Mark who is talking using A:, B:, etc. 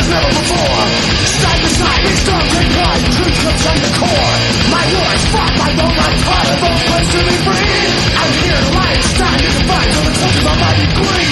A: as never before. Side to side, each dog take pride, truth comes from the core. My words fought, my bones are caught, a bold place to be free. I'm here to light, time to divide, till the touch of almighty green.